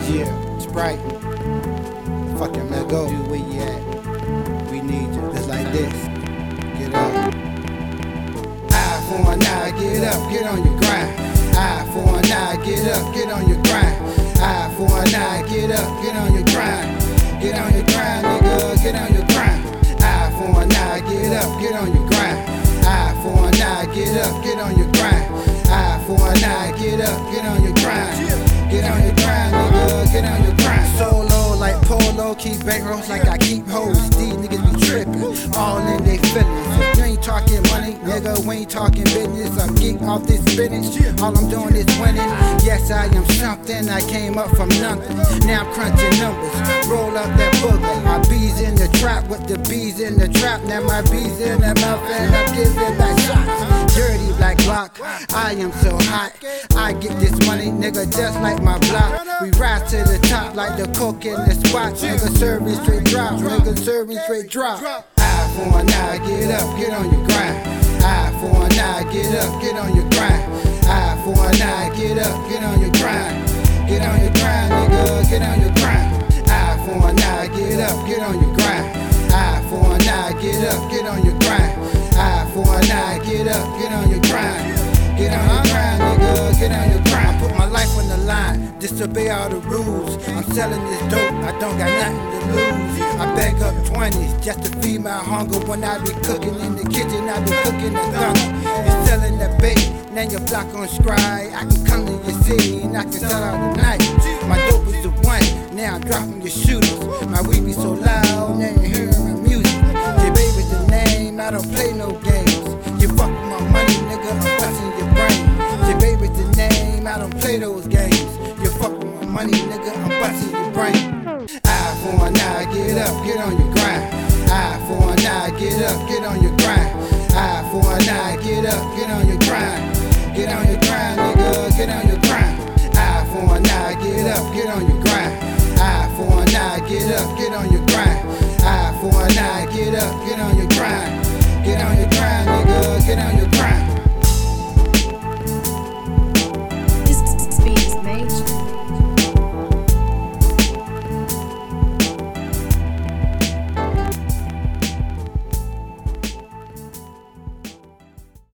Yeah, Sprite. Fucking let go. Where you at? We need you. Just like this. Get up. Eye for an eye, get up, get on your grind. Eye for an eye, get up, get on your grind. Eye for an eye, get up, get on your grind. Get on your grind, nigga, get on your grind. Eye for an eye, get up, get on your grind. Eye for an eye, get up, get on your grind. Eye for an eye, get up, get on your grind. Get on your grind, nigga, get on your grind. Solo like polo, keep bankrolls like I keep hoes. These niggas be trippin', all in they feelings. If you ain't talking money, nigga, we ain't talking business. I'm geek off this spinach, all I'm doing is winning. Yes, I am something, I came up from nothing. Now I'm crunching numbers, roll up that booger. My bees in the trap with the bees in the trap. Now my bees in the mouth and I'm giving back shots. Dirty black block, I am so hot. I get this money, nigga, just like my block. We rise to the top like the coke in the spot. Nigga serving straight drop, nigga serving straight drop. Eye for an eye, get up, get on your grind. Eye for an eye, get up, get on your grind. Eye for an eye, get up, get on your grind. Get on your grind, nigga, get on your grind. Eye for an eye, get up, get on your grind. Eye for an eye, get up, get on your grind. Eye for an eye, get up, get on your grind. Get on your grind, nigga, get on your grind. I put my life on the line, disobey all the rules. I'm selling this dope, I don't got nothing to lose. I bag up 20s just to feed my hunger. When I be cooking in the kitchen, I be cooking the thunder. You're selling that bait, now your block on scry. I can come to your city and I can sell out the night. My dope is the one, now I'm dropping your shooters. My weed be so loud, now you're hearing my music. J Baby's the name, I don't play no games. You fuck with my money, nigga, I'm busting your brain. J Baby's the name, I don't play those games. You fuck with my money, nigga, I'm busting your brain. Eye for an eye, get up, get on your grind. Eye for an eye, get up, get on your grind. Eye for an eye, get up, get on your grind. Get on your grind, nigga, get on your grind. Eye for an eye, get up, get on your grind. Eye for an eye, get up, get on your grind. Eye for an eye, get up, get on your grind. Get on your grind, nigga, get on your grind.